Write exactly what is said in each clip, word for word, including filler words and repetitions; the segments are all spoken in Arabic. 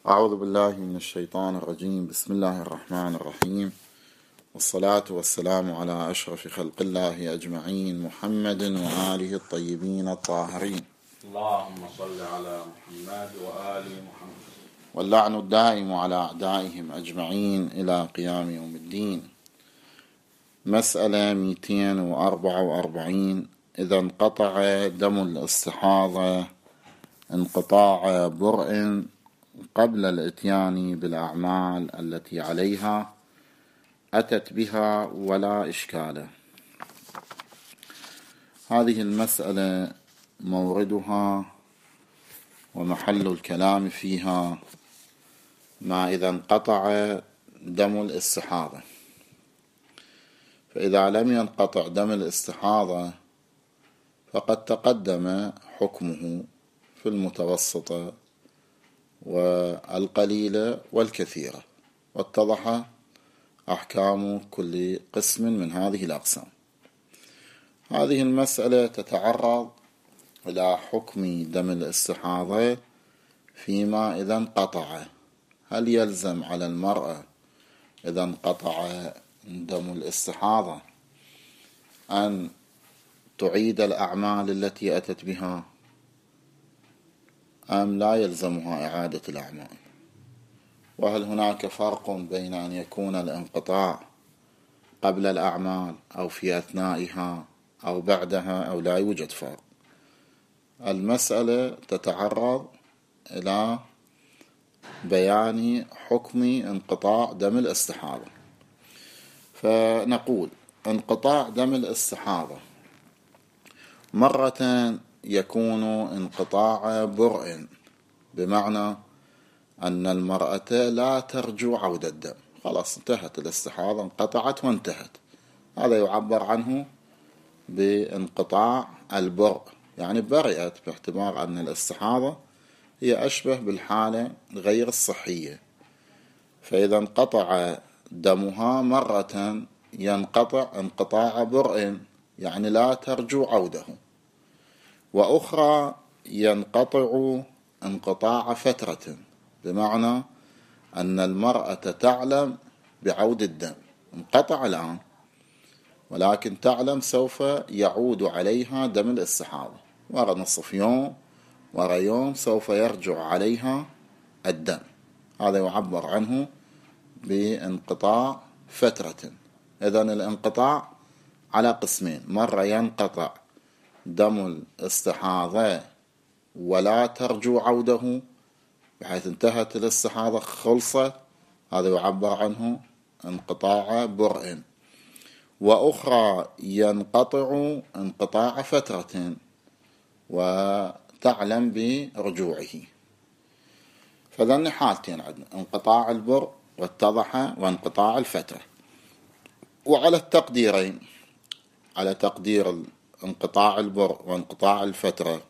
أعوذ بالله من الشيطان الرجيم. بسم الله الرحمن الرحيم، والصلاة والسلام على أشرف خلق الله أجمعين، محمد وآله الطيبين الطاهرين. اللهم صل على محمد وآل محمد. واللعن الدائم على أعدائهم أجمعين إلى قيام يوم الدين. مسألة مئتين وأربعة وأربعين: إذا انقطع دم الاستحاضة انقطاع برء قبل الإتيان بالأعمال التي عليها، أتت بها ولا إشكال. هذه المسألة موردها ومحل الكلام فيها ما إذا انقطع دم الاستحاضة. فإذا لم ينقطع دم الاستحاضة فقد تقدم حكمه في المتوسطة والقليلة والكثيرة، واتضح أحكام كل قسم من هذه الأقسام. هذه المسألة تتعرض إلى حكم دم الاستحاضة فيما إذا انقطع. هل يلزم على المرأة إذا انقطع دم الاستحاضة أن تعيد الأعمال التي أتت بها، أم لا يلزمها إعادة الأعمال؟ وهل هناك فرق بين أن يكون الانقطاع قبل الأعمال أو في أثنائها أو بعدها، أو لا يوجد فرق؟ المسألة تتعرض إلى بيان حكم انقطاع دم الاستحاضة. فنقول انقطاع دم الاستحاضة مرة يكون انقطاع برء، بمعنى أن المرأة لا ترجو عودة الدم، خلاص انتهت الاستحاضة، انقطعت وانتهت. هذا يعبر عنه بانقطاع البرء، يعني برئت، باعتبار أن الاستحاضة هي أشبه بالحالة غير الصحية. فإذا انقطع دمها مرة ينقطع انقطاع برء، يعني لا ترجو عوده، وأخرى ينقطع انقطاع فترة، بمعنى أن المرأة تعلم بعود الدم، انقطع الآن ولكن تعلم سوف يعود عليها دم الاستحاضة، ورا نصف يوم ورا يوم سوف يرجع عليها الدم. هذا يعبر عنه بانقطاع فترة. إذن الانقطاع على قسمين: مرة ينقطع دم الاستحاضة ولا ترجو عوده، بحيث انتهت الاستحاضة خلصت، هذا يعبر عنه انقطاع برء. وأخرى ينقطع انقطاع فترة وتعلم برجوعه. فذن حالتين عندنا: انقطاع البرء واتضح، وانقطاع الفترة. وعلى التقديرين، على تقدير انقطاع البرء وانقطاع الفترة،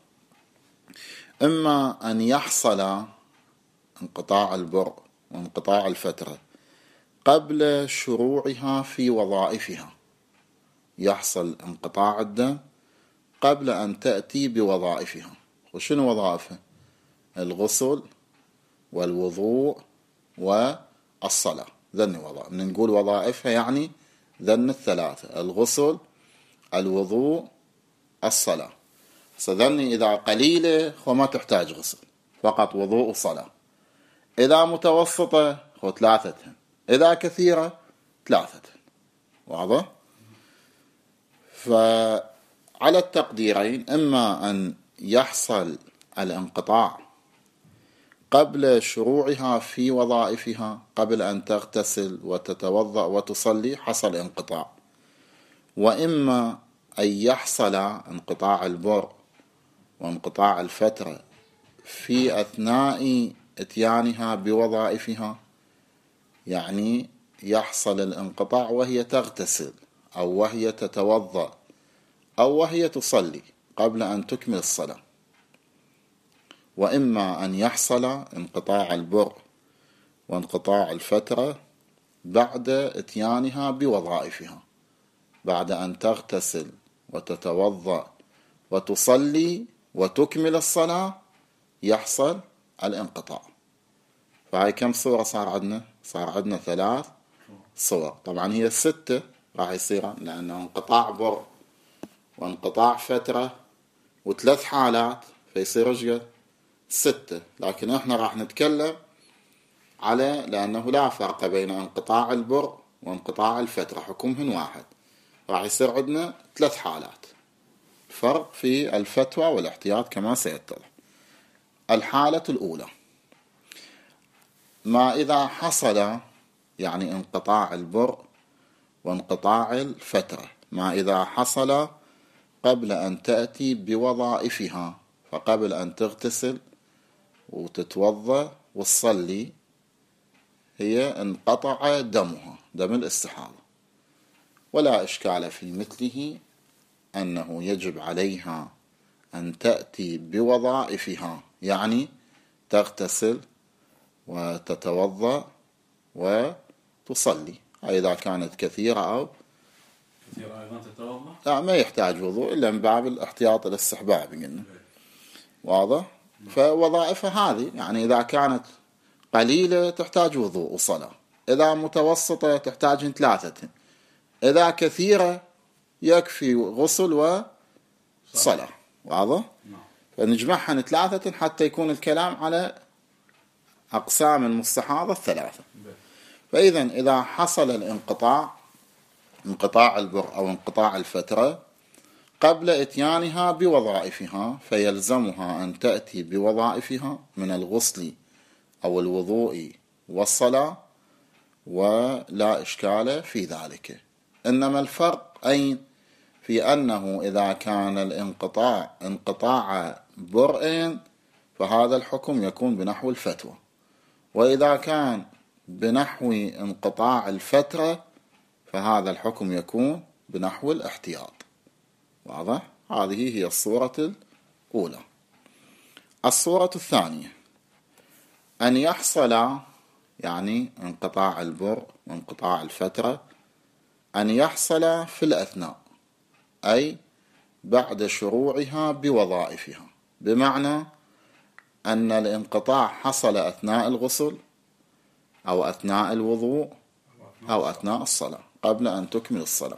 إما أن يحصل انقطاع البرء وانقطاع الفترة قبل شروعها في وظائفها، يحصل انقطاع الدم قبل أن تأتي بوظائفها. وشنو وظائفها؟ الغسل والوضوء والصلاة، ذن وظائف. من نقول وظائفها يعني ذن الثلاثة: الغسل، الوضوء، الصلاة. فذني إذا قليلة وما تحتاج غسل، فقط وضوء وصلاة. إذا متوسطة هو ثلاثة، إذا كثيرة ثلاثة. واضح؟ فعلى التقديرين، إما أن يحصل الانقطاع قبل شروعها في وظائفها، قبل أن تغتسل وتتوضأ وتصلي حصل انقطاع، وإما أن يحصل انقطاع البرء وانقطاع الفترة في أثناء اتيانها بوظائفها، يعني يحصل الانقطاع وهي تغتسل أو وهي تتوضأ أو وهي تصلي قبل أن تكمل الصلاة. وإما أن يحصل انقطاع البرء وانقطاع الفترة بعد اتيانها بوظائفها، بعد أن تغتسل وتتوضأ وتصلي وتكمل الصلاة يحصل الانقطاع. فهاي كم صورة صار عندنا؟ صار عندنا ثلاث صور. طبعا هي ستة راح يصير، لأنه انقطاع بر وانقطاع فترة وثلاث حالات، فيصير ايش قد؟ ستة. لكن احنا راح نتكلم على، لأنه لا فرق بين انقطاع البر وانقطاع الفترة، حكمهن واحد. راح يصير عندنا ثلاث حالات، فرق في الفتوى والاحتياط كما سيتضح. الحالة الأولى ما إذا حصل، يعني انقطاع البر وانقطاع الفترة، ما إذا حصل قبل أن تأتي بوظائفها، فقبل أن تغتسل وتتوضأ وتصلي هي انقطع دمها، دم الاستحاضة، ولا إشكال في مثله أنه يجب عليها أن تأتي بوظائفها، يعني تغتسل وتتوضأ وتصلي. إذا كانت كثيرة أو كثيرة أيضا تتوضأ؟ لا، ما يحتاج وضوء إلا من باب الاحتياط الاستحباب قلنا. واضح؟ فوظائفها هذه، يعني إذا كانت قليلة تحتاج وضوء وصلاة، إذا متوسطة تحتاج ثلاثة، إذا كثيرة يكفي غسل وصلاة. واضح؟ فنجمعها ثلاثة حتى يكون الكلام على أقسام المستحاضة الثلاثة. فإذا إذا حصل الانقطاع، انقطاع البر أو انقطاع الفترة، قبل إتيانها بوظائفها، فيلزمها أن تأتي بوظائفها من الغسل أو الوضوء والصلاة، ولا إشكال في ذلك. إنما الفرق أين؟ في أنه إذا كان الانقطاع انقطاع برء فهذا الحكم يكون بنحو الفتوى، وإذا كان بنحو انقطاع الفترة فهذا الحكم يكون بنحو الاحتياط. واضح؟ هذه هي الصورة الأولى. الصورة الثانية أن يحصل، يعني انقطاع البر وانقطاع الفترة، أن يحصل في الأثناء، أي بعد شروعها بوظائفها، بمعنى أن الانقطاع حصل أثناء الغسل أو أثناء الوضوء أو أثناء الصلاة، قبل أن تكمل الصلاة.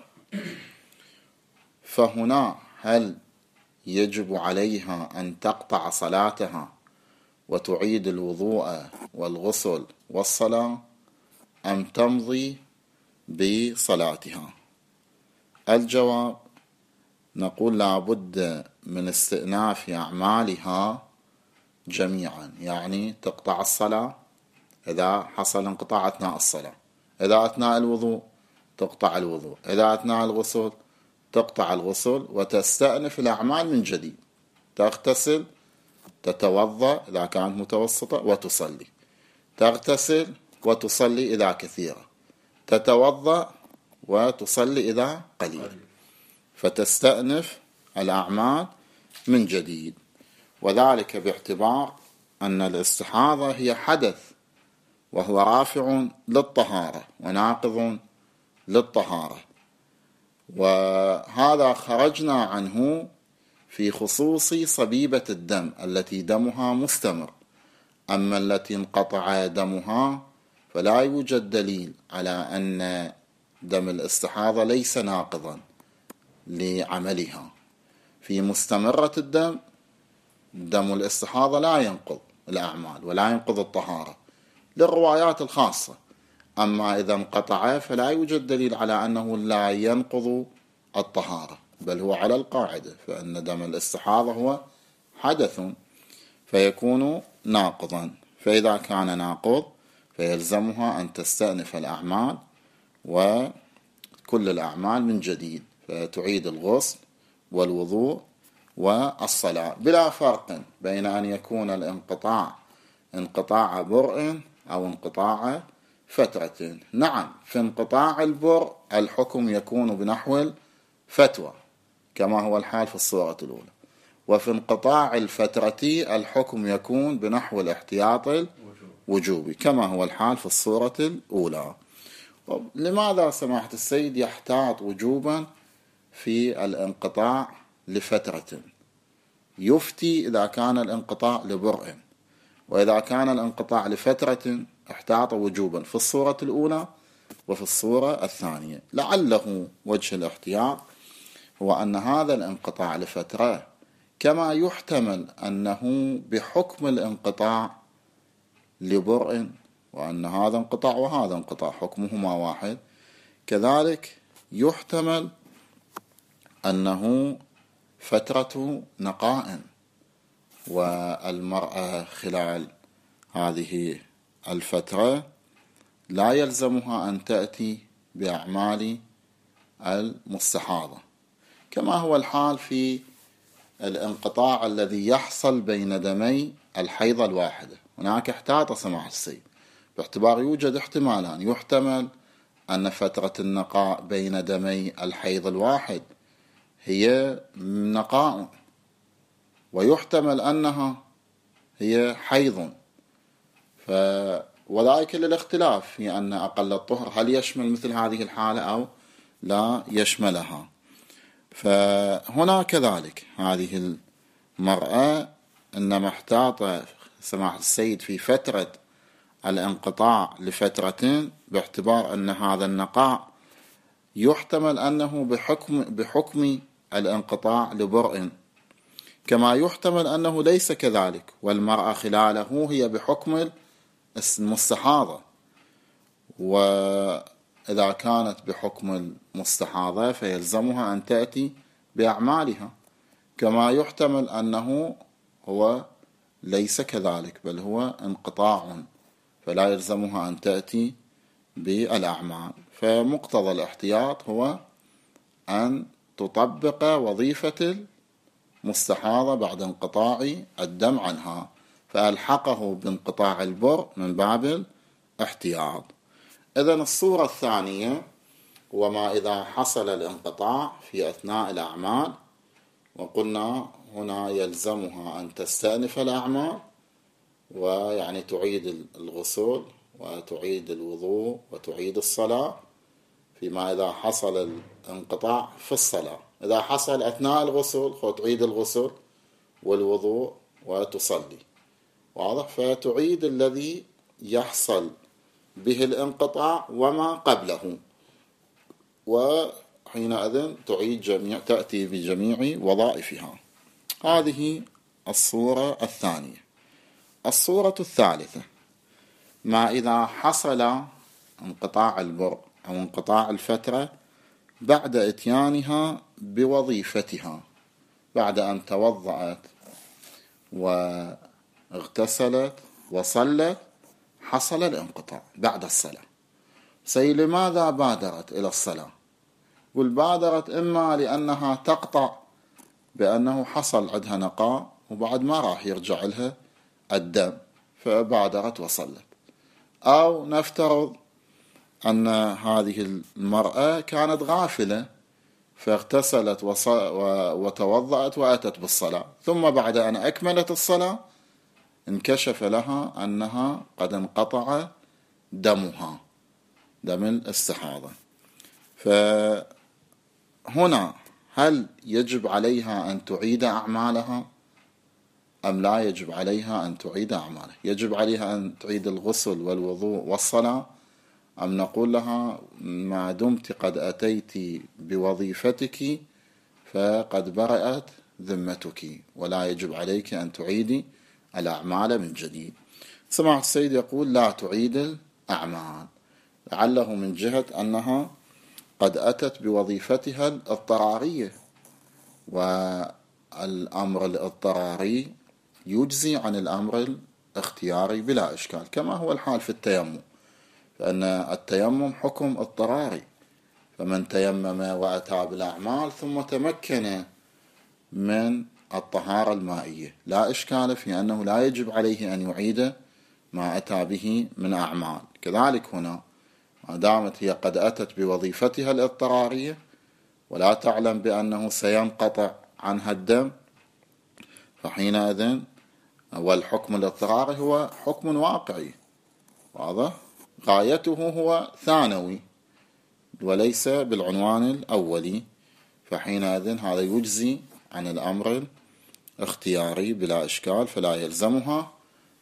فهنا هل يجب عليها أن تقطع صلاتها وتعيد الوضوء والغسل والصلاة، أم تمضي بصلاتها؟ الجواب نقول لا بد من استئناف أعمالها جميعا، يعني تقطع الصلاة إذا حصل انقطاع أثناء الصلاة، إذا أثناء الوضوء تقطع الوضوء، إذا أثناء الغسل تقطع الغسل، وتستأنف الأعمال من جديد، تغتسل، تتوضأ إذا كانت متوسطة وتصلي، تغتسل وتصلي إذا كثيرة، تتوضأ وتصلي إذا قليل، فتستأنف الأعمال من جديد. وذلك باعتبار أن الاستحاضة هي حدث، وهو رافع للطهارة وناقض للطهارة، وهذا خرجنا عنه في خصوص صبيبة الدم التي دمها مستمر. أما التي انقطع دمها فلا يوجد دليل على أن دم الاستحاضة ليس ناقضا لعملها. في مستمرة الدم، دم الاستحاضة لا ينقض الأعمال ولا ينقض الطهارة للروايات الخاصة. أما إذا انقطع فلا يوجد دليل على أنه لا ينقض الطهارة، بل هو على القاعدة، فإن دم الاستحاضة هو حدث فيكون ناقضا. فإذا كان ناقض فيلزمها أن تستأنف الأعمال وكل الأعمال من جديد، فتعيد الغسل والوضوء والصلاة، بلا فرق بين أن يكون الانقطاع انقطاع برء أو انقطاع فترة. نعم، في انقطاع البر الحكم يكون بنحو الفتوى كما هو الحال في الصورة الأولى، وفي انقطاع الفترة الحكم يكون بنحو الاحتياط الوجوبي كما هو الحال في الصورة الأولى. لماذا سماحة السيد يحتاط وجوبا في الانقطاع لفترة؟ يفتي إذا كان الانقطاع لبرء، وإذا كان الانقطاع لفترة احتاط وجوبا في الصورة الأولى وفي الصورة الثانية. لعله وجه الاحتياط هو أن هذا الانقطاع لفترة كما يحتمل أنه بحكم الانقطاع لبرء، وأن هذا انقطاع وهذا انقطاع حكمهما واحد، كذلك يحتمل أنه فترة نقاء، والمرأة خلال هذه الفترة لا يلزمها أن تأتي بأعمال المستحاضة، كما هو الحال في الانقطاع الذي يحصل بين دمي الحيضة الواحدة. هناك احتاط سماحة السيد باعتبار يوجد احتمالان، يحتمل أن فترة النقاء بين دمي الحيض الواحد هي نقاء، ويحتمل أنها هي حيض، وذلك للاختلاف في أن أقل الطهر هل يشمل مثل هذه الحالة أو لا يشملها. فهنا كذلك هذه المرأة إنما احتاط سماحة السيد في فترة الانقطاع لفترة باعتبار أن هذا النقاء يحتمل أنه بحكم, بحكم الانقطاع لبرء، كما يحتمل أنه ليس كذلك والمرأة خلاله هي بحكم المستحاضة، وإذا كانت بحكم المستحاضة فيلزمها أن تأتي بأعمالها، كما يحتمل أنه هو ليس كذلك بل هو انقطاع فلا يلزمها أن تأتي بالأعمال. فمقتضى الاحتياط هو أن تطبق وظيفة المستحاضة بعد انقطاع الدم عنها، فألحقه بانقطاع البر من باب الاحتياط. إذن الصورة الثانية وما إذا حصل الانقطاع في أثناء الأعمال، وقلنا هنا يلزمها أن تستأنف الأعمال، ويعني تعيد الغسل وتعيد الوضوء وتعيد الصلاة، فيما إذا حصل الانقطاع في الصلاة. إذا حصل أثناء الغسل تعيد الغسل والوضوء وتصلي، واضح؟ فتعيد الذي يحصل به الانقطاع وما قبله، وحينئذ تعيد جميع تأتي بجميع وظائفها. هذه الصورة الثانية. الصورة الثالثة ما إذا حصل انقطاع البر أو انقطاع الفترة بعد إتيانها بوظيفتها، بعد أن توضأت واغتسلت وصلت حصل الانقطاع بعد الصلاة. سي لماذا بادرت إلى الصلاة؟ قل بادرت إما لأنها تقطع بأنه حصل عندها نقاء وبعد ما راح يرجع لها الدم فبادرت وصلت، أو نفترض أن هذه المرأة كانت غافلة فاغتسلت وتوضأت وأتت بالصلاة، ثم بعد أن أكملت الصلاة انكشف لها أنها قد انقطع دمها دم الاستحاضة. فهنا هل يجب عليها أن تعيد أعمالها أم لا يجب عليها أن تعيد أعمالها؟ يجب عليها أن تعيد الغسل والوضوء والصلاة، أم نقول لها ما دمت قد أتيت بوظيفتك فقد برأت ذمتك ولا يجب عليك أن تعيدي الأعمال من جديد؟ سماحة السيد يقول لا تعيد الأعمال، لعله من جهة أنها قد أتت بوظيفتها الاضطرارية، والأمر الاضطراري يجزي عن الأمر الاختياري بلا إشكال، كما هو الحال في التيمم، فإن التيمم حكم اضطراري، فمن تيمم وأتى بالأعمال ثم تمكن من الطهارة المائية لا إشكال في أنه لا يجب عليه أن يعيد ما أتى به من أعمال. كذلك هنا ما دامت هي قد أتت بوظيفتها الاضطرارية ولا تعلم بأنه سينقطع عنها الدم، فحينئذ والحكم الاضطراري هو حكم واقعي واضح، غايته هو ثانوي وليس بالعنوان الأولي، فحينئذ هذا يجزي عن الأمر الاختياري بلا إشكال، فلا يلزمها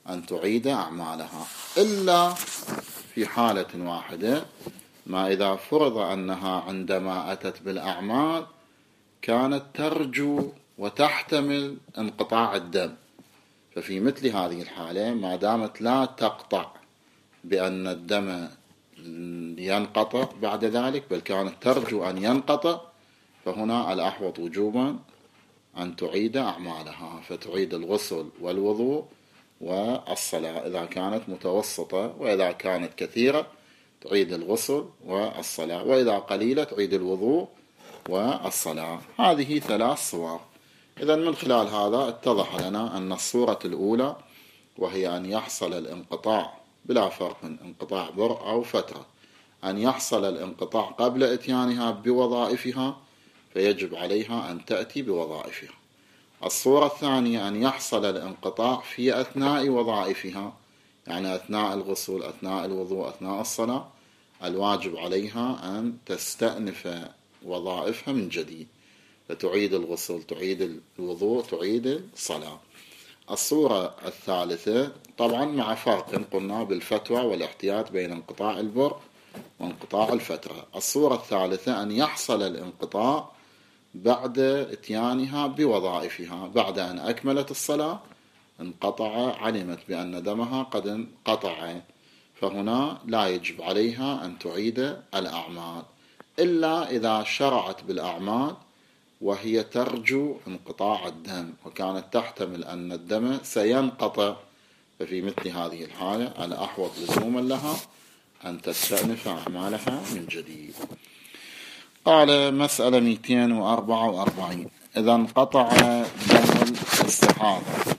أن تعيد أعمالها، إلا في حالة واحدة، ما إذا فرض أنها عندما أتت بالأعمال كانت ترجو وتحتمل انقطاع الدم. ففي مثل هذه الحالة ما دامت لا تقطع بأن الدم ينقطع بعد ذلك، بل كانت ترجو أن ينقطع، فهنا الأحوط وجوبا أن تعيد أعمالها، فتعيد الغسل والوضوء والصلاة إذا كانت متوسطة، وإذا كانت كثيرة تعيد الغسل والصلاة، وإذا قليلة تعيد الوضوء والصلاة. هذه ثلاث صور. إذن من خلال هذا اتضح لنا أن الصورة الأولى وهي أن يحصل الانقطاع بلا فرق من انقطاع برء أو فترة، أن يحصل الانقطاع قبل إتيانها بوظائفها فيجب عليها أن تأتي بوظائفها. الصورة الثانية أن يحصل الانقطاع في أثناء وظائفها، يعني أثناء الغسل، أثناء الوضوء، أثناء الصلاة، الواجب عليها أن تستأنف وظائفها من جديد، فتعيد الغسل، تعيد الوضوء، تعيد الصلاة. الصورة الثالثة طبعا مع فرق قلنا بالفتوى والاحتياط بين انقطاع البر وانقطاع الفترة. الصورة الثالثة أن يحصل الانقطاع بعد اتيانها بوظائفها، بعد أن أكملت الصلاة انقطع، علمت بأن دمها قد انقطع، فهنا لا يجب عليها أن تعيد الأعمال، إلا إذا شرعت بالأعمال وهي ترجو انقطاع الدم وكانت تحتمل أن الدم سينقطع، ففي مثل هذه الحالة الأحوط لزوما لها أن تستأنف أعمالها من جديد. قال مسألة مئتين وأربعة وأربعين: إذا انقطع دم الاستحاضة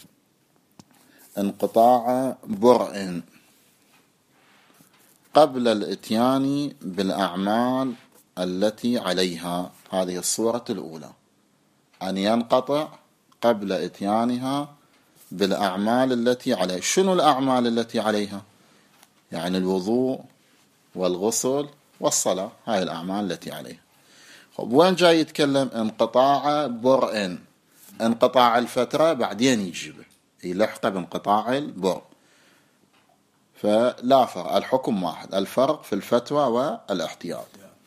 انقطاع برء قبل الاتيان بالأعمال التي عليها، هذه الصورة الأولى، أن ينقطع قبل اتيانها بالأعمال التي عليها. شنو الأعمال التي عليها؟ يعني الوضوء والغسل والصلاة، هاي الأعمال التي عليها. خب وين جاي يتكلم انقطاع برء؟ انقطاع الفترة بعدين يجيبه، يلحقه بانقطاع البرء، فلا فرق، الحكم واحد، الفرق في الفتوى والاحتياط.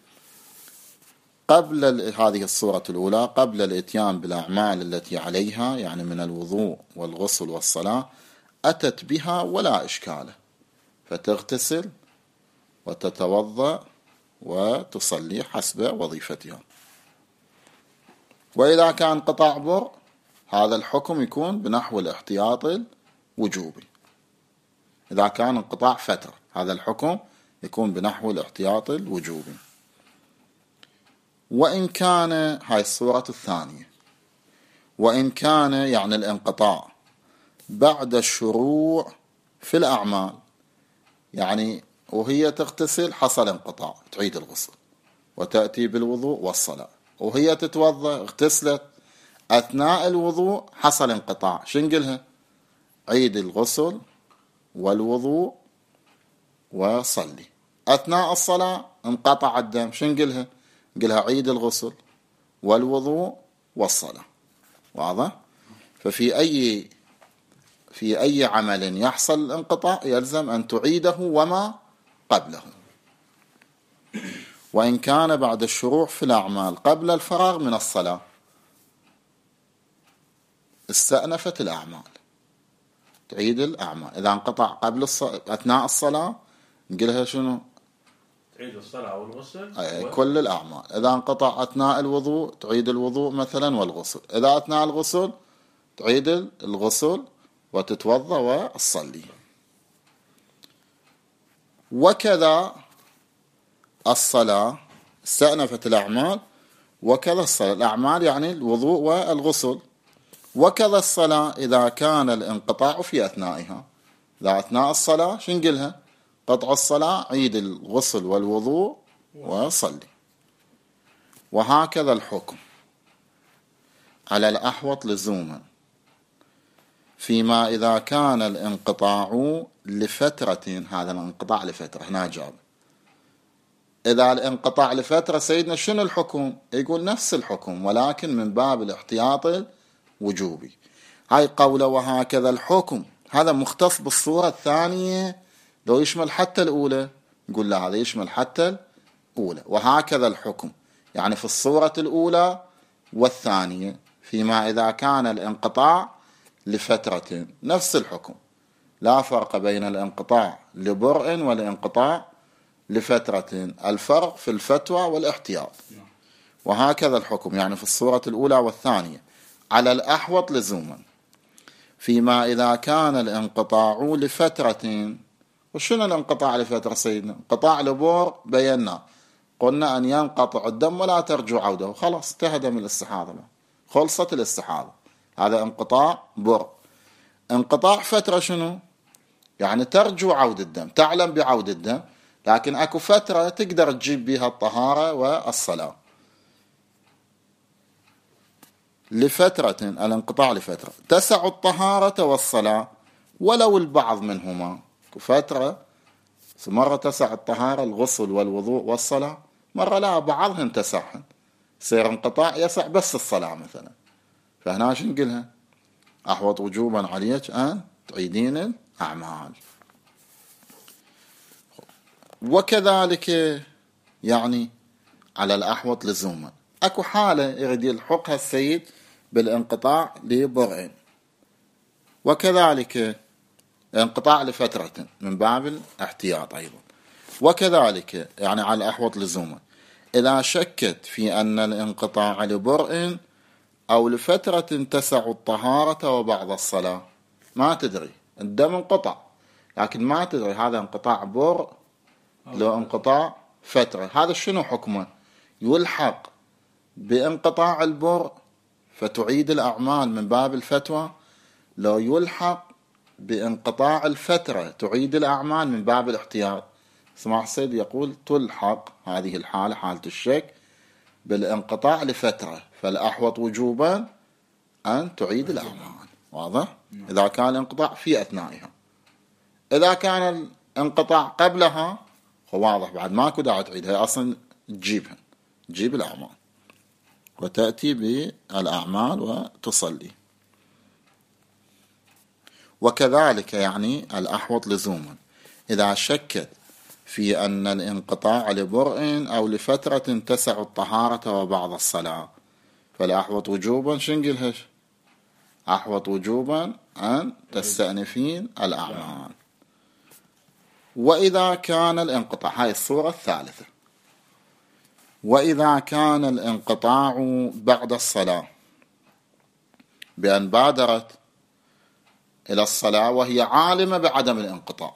قبل هذه الصورة الأولى، قبل الاتيان بالأعمال التي عليها، يعني من الوضوء والغسل والصلاة، أتت بها ولا إشكال، فتغتسل وتتوضأ وتصلي حسب وظيفتها. وإذا كان قطاع برء هذا الحكم يكون بنحو الاحتياط الوجوبي. إذا كان انقطاع فترة هذا الحكم يكون بنحو الاحتياط الوجوبي. وإن كان، هاي الصورة الثانية، وإن كان يعني الانقطاع بعد الشروع في الأعمال، يعني وهي تغتسل حصل انقطاع، تعيد الغسل وتأتي بالوضوء والصلاة، وهي تتوضأ اغتسلت أثناء الوضوء حصل انقطاع، شنقلها؟ عيد الغسل والوضوء وصلي. أثناء الصلاة انقطع الدم، شنقلها؟ قلها عيد الغسل والوضوء والصلاة. واضح؟ ففي أي في أي عمل يحصل الانقطاع يلزم أن تعيده وما قبله. وإن كان بعد الشروع في الأعمال قبل الفراغ من الصلاة استأنفت الأعمال، تعيد الأعمال. إذا انقطع قبل الصلاة أثناء الصلاة نقولها شنو؟ تعيد الصلاة والغسل أي كل الأعمال. إذا انقطع أثناء الوضوء تعيد الوضوء مثلا والغسل. إذا أثناء الغسل تعيد الغسل وتتوضأ وتصلي. وكذا الصلاة استأنفت الأعمال، وكذا الصلاة، الأعمال يعني الوضوء والغسل. وكذا الصلاة إذا كان الانقطاع في أثنائها، إذا أثناء الصلاة شنقلها؟ قطع الصلاة عيد الغسل والوضوء وصلي. وهكذا الحكم على الأحوط لزوما فيما إذا كان الانقطاع لفترة. هذا الانقطاع لفترة هنا جاب. إذا الانقطاع لفترة سيدنا شنو الحكم؟ يقول نفس الحكم ولكن من باب الاحتياط الوجوبي. هاي قوله وهكذا الحكم، هذا مختص بالصورة الثانية، لو يشمل حتى الأولى نقول لا هذا يشمل حتى الأولى. وهكذا الحكم، يعني في الصورة الأولى والثانية فيما إذا كان الانقطاع لفترة نفس الحكم، لا فرق بين الانقطاع لبرء والانقطاع لفترة، الفرق في الفتوى والاحتياط. وهكذا الحكم يعني في الصورة الأولى والثانية على الأحوط لزوما فيما إذا كان الانقطاع لفترة. وشنو الانقطاع لفترة سيدنا؟ انقطاع لبور بينا قلنا أن ينقطع الدم ولا ترجع عوده، خلاص انتهى من الاستحاضة، خلصت الاستحاضة، هذا انقطاع بر. انقطاع فترة شنو؟ يعني ترجع عود الدم، تعلم بعود الدم، لكن اكو فترة تقدر تجيب بها الطهارة والصلاة. لفترة الانقطاع لفترة تسع الطهارة والصلاة ولو البعض منهما. فترة مرة تسع الطهارة الغسل والوضوء والصلاة، مرة لا بعضهن تسعهن، سير انقطاع يسع بس الصلاة مثلا. فهنا شو نقولها؟ أحوط وجوبا عليك أن تعيدين الأعمال. وكذلك يعني على الأحوط لزوما أكو حالة يريد يلحقها السيد بالانقطاع لبرء، وكذلك انقطاع لفترة من باب الاحتياط أيضا. وكذلك يعني على الأحوط لزوما إذا شكت في أن الانقطاع لبرء أو لفترة تسع الطهارة وبعض الصلاة، ما تدري الدم انقطع لكن ما تدري هذا انقطاع برء لو انقطاع فترة، هذا شنو حكمه؟ يلحق بانقطاع البرء فتعيد الأعمال من باب الفتوى، لو يلحق بانقطاع الفترة تعيد الأعمال من باب الاحتياط. سماحة السيد يقول تلحق هذه الحالة حالة الشك بالانقطاع لفترة، فالأحوط وجوبا أن تعيد الأعمال. واضح؟ إذا كان الانقطاع في أثنائها. إذا كان الانقطاع قبلها واضح بعد ماكو داعي تعيدها، أصلا تجيبها، تجيب الأعمال وتأتي بالأعمال وتصلي. وكذلك يعني الأحوط لزوما إذا شكت في أن الانقطاع لبرء أو لفترة تسع الطهارة وبعض الصلاة، فالأحوط وجوبا شنقلهش؟ أحوط وجوبا أن تستأنفين الأعمال. وإذا كان الانقطاع، هاي الصورة الثالثة، وإذا كان الانقطاع بعد الصلاة بأن بادرت إلى الصلاة وهي عالمة بعدم الانقطاع،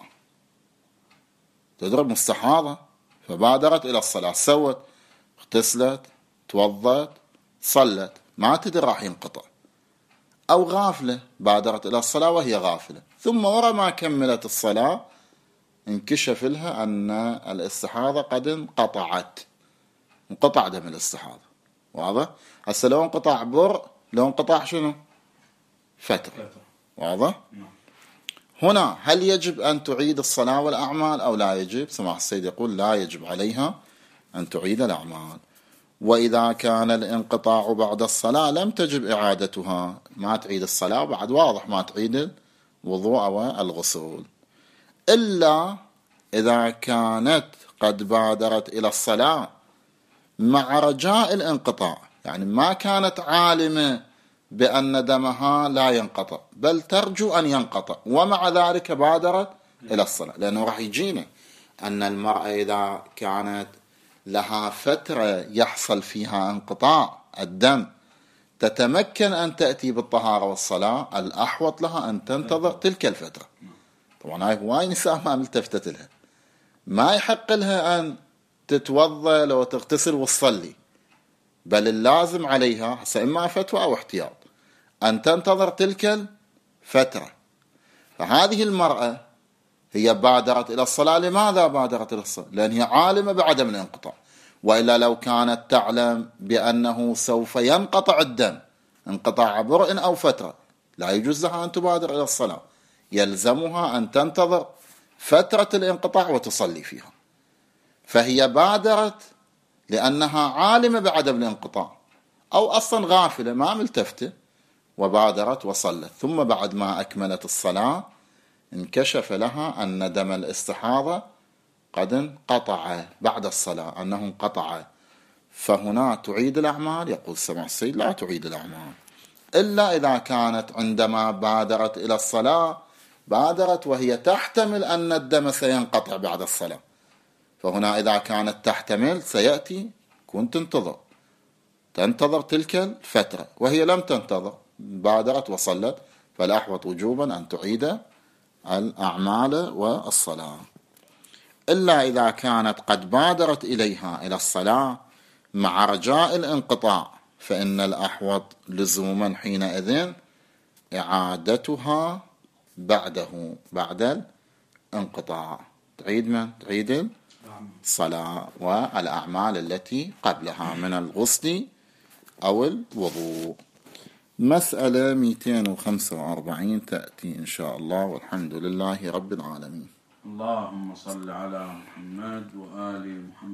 تضرب مستحاضة فبادرت إلى الصلاة، سوت اغتسلت توضت صلت ما تدري راح ينقطع، أو غافلة بادرت إلى الصلاة وهي غافلة ثم ورا ما كملت الصلاة انكشف لها أن الاستحاضة قد انقطعت، انقطع دم الاستحاضة. واضح؟ هسه لو انقطاع برء لو انقطاع شنو؟ فترة. واضح؟ هنا هل يجب أن تعيد الصلاة والأعمال أو لا يجب؟ سماحة السيد يقول لا يجب عليها أن تعيد الأعمال. وإذا كان الانقطاع بعد الصلاة لم تجب إعادتها، ما تعيد الصلاة بعد واضح ما تعيد الوضوء والغسل، إلا إذا كانت قد بادرت إلى الصلاة مع رجاء الانقطاع، يعني ما كانت عالمة بأن دمها لا ينقطع بل ترجو أن ينقطع ومع ذلك بادرت إلى الصلاة. لأنه راح يجينا أن المرأة إذا كانت لها فترة يحصل فيها انقطاع الدم تتمكن أن تأتي بالطهارة والصلاة، الأحوط لها أن تنتظر تلك الفترة. طبعا هاي هواي نساء ما ملتفتت لها، ما يحق لها أن تتوضأ لو تغتسل وتصلي، بل اللازم عليها إما فتوى أو احتياط أن تنتظر تلك الفترة. فهذه المرأة هي بادرت إلى الصلاة. لماذا بادرت إلى الصلاة؟ لأن هي عالمة بعدم الانقطاع، وإلا لو كانت تعلم بأنه سوف ينقطع الدم انقطاع برء أو فترة لا يجوز لها أن تبادر إلى الصلاة، يلزمها أن تنتظر فترة الانقطاع وتصلي فيها. فهي بادرت لأنها عالمة بعدم الانقطاع أو أصلا غافلة ما ملتفتة، وبادرت وصلت، ثم بعد ما أكملت الصلاة انكشف لها أن دم الاستحاضة قد انقطع بعد الصلاة، أنه انقطع، فهنا تعيد الأعمال؟ يقول سمع السيد لا تعيد الأعمال، إلا إذا كانت عندما بادرت إلى الصلاة بادرت وهي تحتمل أن الدم سينقطع بعد الصلاة، فهنا إذا كانت تحتمل سيأتي كنت تنتظر تنتظر تلك الفترة، وهي لم تنتظر بادرت وصلت، فالأحوط وجوبا أن تعيد الأعمال والصلاة. إلا إذا كانت قد بادرت إليها إلى الصلاة مع رجاء الانقطاع، فإن الأحوط لزوما حينئذ إعادتها بعده بعد الانقطاع. تعيد من؟ تعيد الصلاة والأعمال التي قبلها من الغسل أو الوضوء. مسألة مئتين وخمسة وأربعين تأتي إن شاء الله، والحمد لله رب العالمين. اللهم صل على محمد وآل محمد.